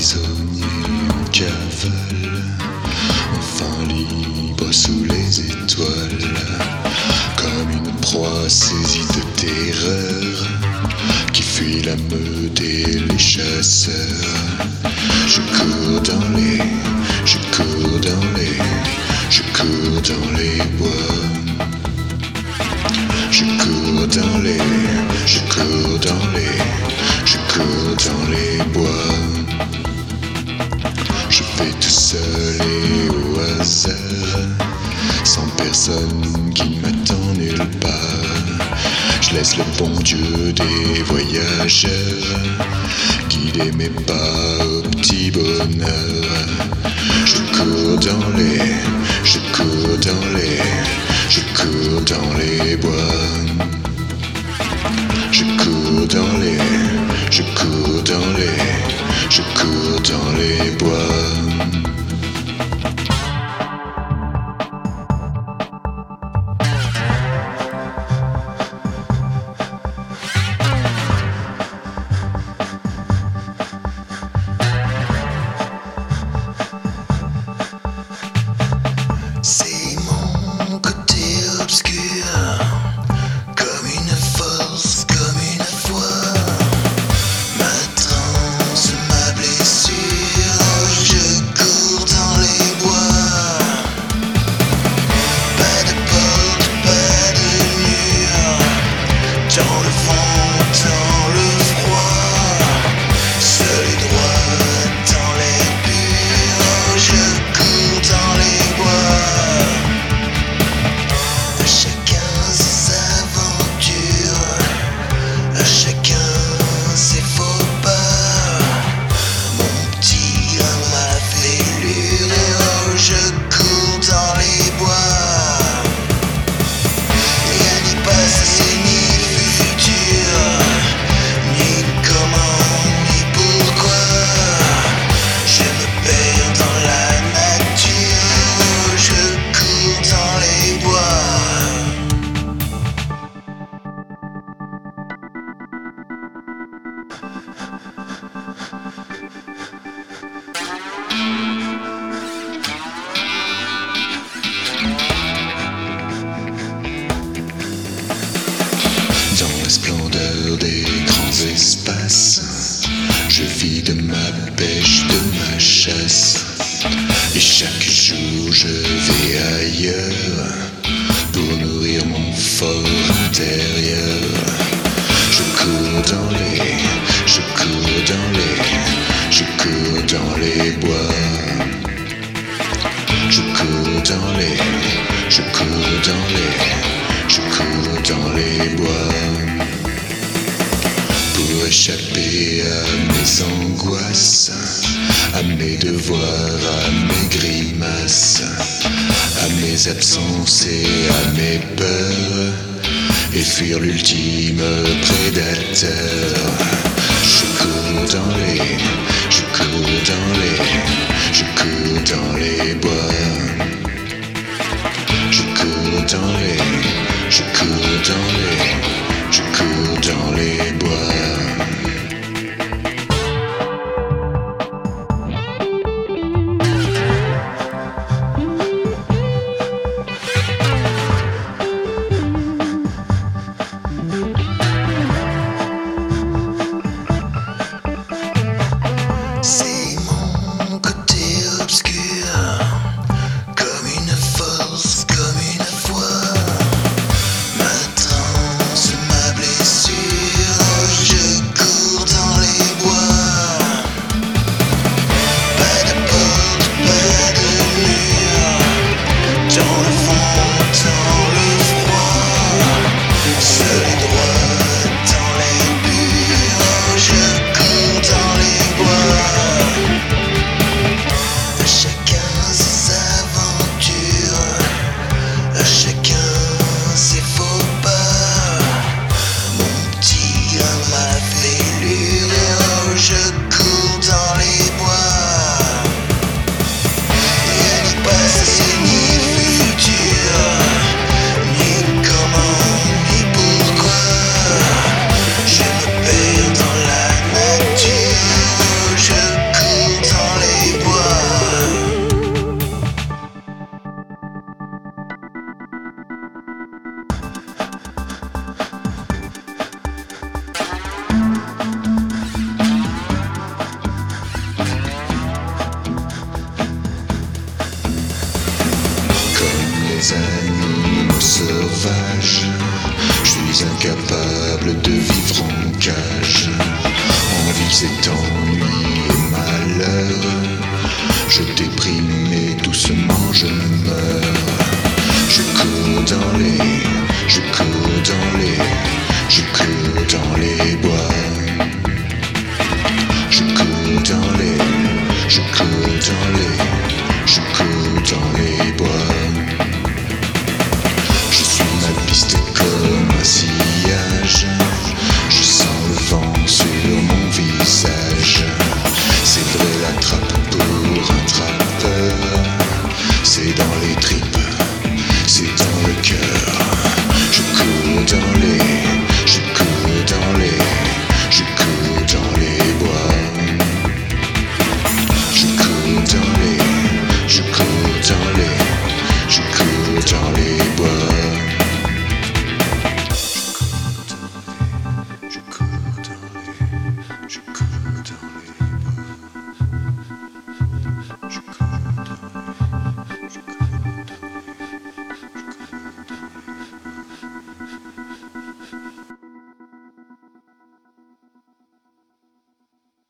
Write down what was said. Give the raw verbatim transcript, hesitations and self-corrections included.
prisonnier en cavale, enfin libre sous les étoiles, comme une proie saisie de terreur, qui fuit la meute et les chasseurs. Je cours dans les, je cours dans les, je cours dans les bois. Je cours dans les, je cours dans les, je cours dans les bois. Je fais tout seul et au hasard, sans personne qui m'attend nulle part. Je laisse le bon Dieu des voyageurs guider mes pas au petit bonheur. Je cours dans les, je cours dans les, je cours dans les bois. Je cours dans les, je cours dans les, je cours dans les bois. C'est mon côté obscur, comme une force, comme une foi, ma transe, ma blessure. Je cours dans les bois, pas de porte, pas de mur, dans le vent, dans le froid, seul et droit dans les purs. Je cours dans les bois. Dans la splendeur des grands espaces, je vis de ma pêche, de ma chasse. Et chaque jour je vais ailleurs pour nourrir mon fort intérieur. Je cours dans les, je cours dans les, je cours dans les bois. Je cours dans les, je cours dans les, je cours dans les bois. Pour échapper à mes angoisses, à mes devoirs, à mes grimaces, à mes absences et à mes peurs, et fuir l'ultime prédateur. Je cours dans les, je cours dans les, je cours dans les bois. Je cours dans les, je cours dans les, je cours dans les bois. C'est mon côté obscur, comme une force, comme une foi. capable de vivre en cage. En ville c'est ennui et malheur. Je déprime et doucement je meurs. Je cours dans les, je cours dans les, je cours dans les bois. Je cours dans les, je cours dans les, je cours dans les bois. Je suis ma piste comme un sillage. Je sens le vent sur mon visage. C'est vrai la trappe pour un trappeur. C'est dans les tripes, c'est dans le cœur. Je cours dans les, je cours dans les, je cours dans les bois. Je cours dans les, je cours dans les, je cours dans les bois. Je cours dans les, je cours dans les, je cours dans les.